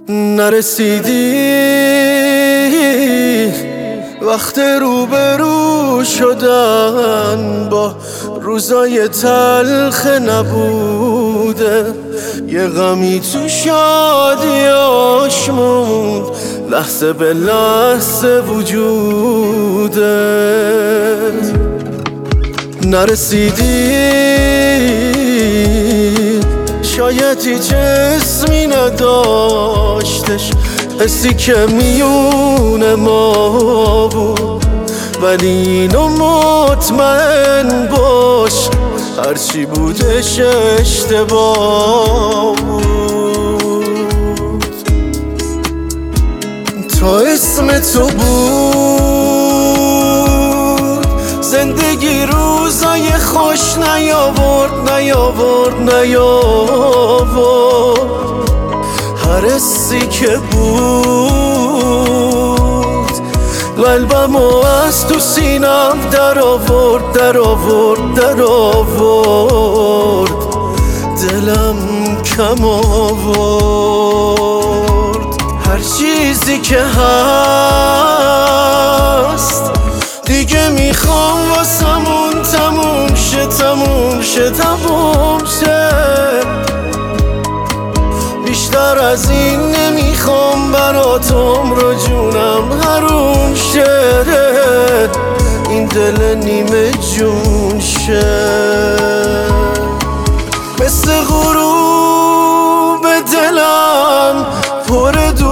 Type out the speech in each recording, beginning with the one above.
نرسیدی وقت روبرو شدن با روزای تلخ نبوده، یه غمی تو شادیاش موند لحظه به لحظه وجوده. نرسیدی شاید هیچ اسمی نداشتش، حسی که میون ما بود، ولی اینو مطمئن باش هرچی بودش اشتباه بود. تا اسم تو بود زندگی روزای خوش نیاورد. هر حسی که بود قلبمو از تو سینم در آورد. دلم کم آورد. هر چیزی که هست دیگه میخوام واسمون تموم شه. بیشتر از این نمیخوام برات عمر جونم حروم شه، این دل نیمه جون شه. مثل غروب دلم پر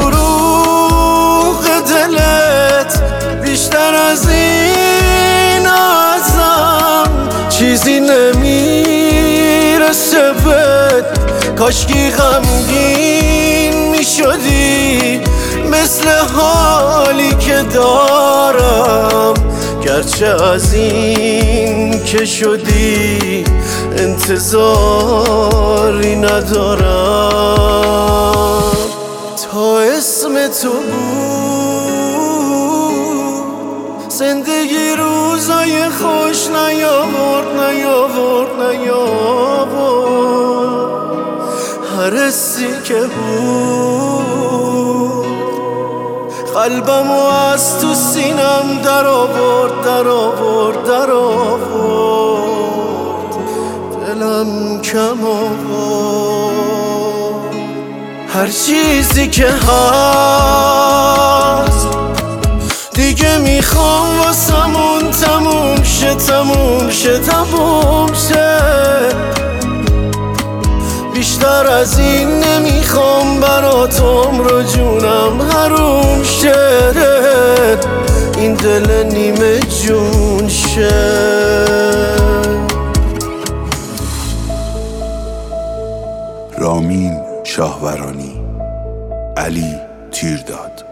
دروغ دلت، بیشتر از این ازم چیزی نمیرسه بهت. کاشکی غمگین میشدی مثل حالی که دارم، گرچه از این که شدی انتظاری ندارم. تا اسم تو بود زندگی روزای خوش نیاورد. هر حسی که بود قلبمو از تو سینم در آورد. دلم کم آورد. هر چیزی که هست دیگه میخوام واسمون تموم شه. بیشتر از این نمیخوام برات عمر جونم حروم شه، این دل نیمه جون شه. رامین شاهورانی، علی تیرداد.